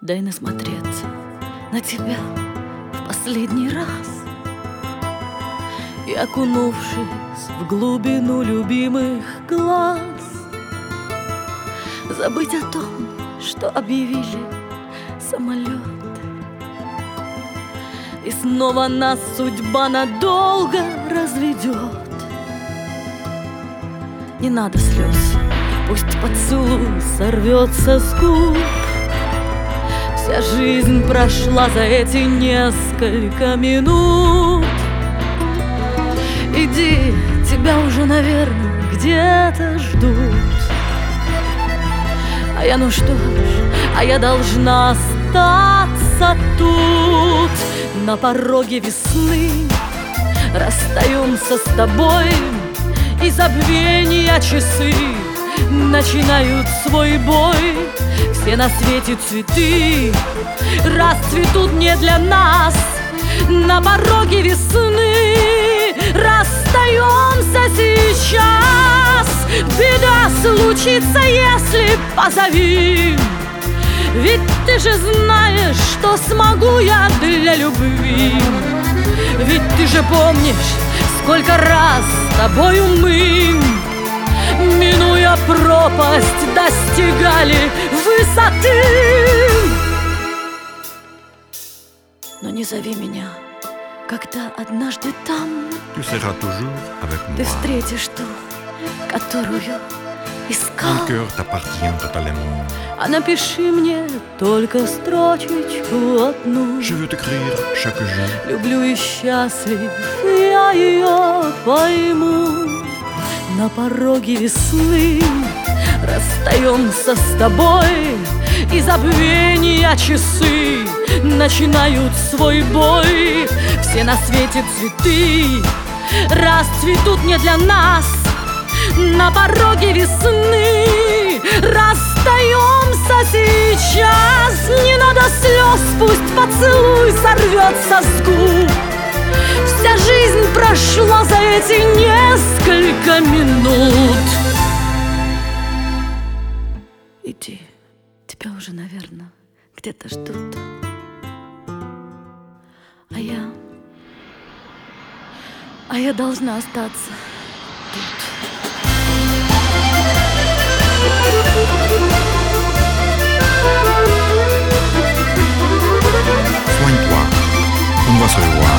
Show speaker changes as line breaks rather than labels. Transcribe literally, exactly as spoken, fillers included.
дай насмотреться на тебя в последний раз. И, окунувшись в глубину любимых глаз, забыть о том, что объявили самолет. И снова нас судьба надолго разведет. Не надо слез, пусть поцелуй сорвется с губ. Вся жизнь прошла за эти несколько минут. Иди, тебя уже, наверное, где-то ждут. А я, ну что ж, а я должна остаться тут. На пороге весны расстаемся с тобой, и забвения часы начинают свой бой. Все на свете цветы расцветут не для нас. На пороге весны расстаемся сейчас. Беда случится, если позовем. Ведь ты же знаешь, что смогу я для любви. Ведь ты же помнишь, сколько раз с тобою мы, минуя пропасть, достигали высоты. Но не зови меня, когда однажды там
Tu seras toujours avec moi.
ты встретишь ту, которую искал.
Mon cœur t'appartient totalement.
А напиши мне только строчечку одну.
Je veux t'écrire chaque jour.
Люблю и счастлив, я ее пойму. На пороге весны расстаемся с тобой, и забвения часы начинают свой бой. Все на свете цветы расцветут не для нас. На пороге весны расстаемся сейчас. Не надо слез, пусть поцелуй сорвется с губ. Вся жизнь прошла за эти несколько минут. Иди, тебя уже, наверное, где-то ждут. А я... А я должна остаться тут.
Soigne-toi. On va se revoir.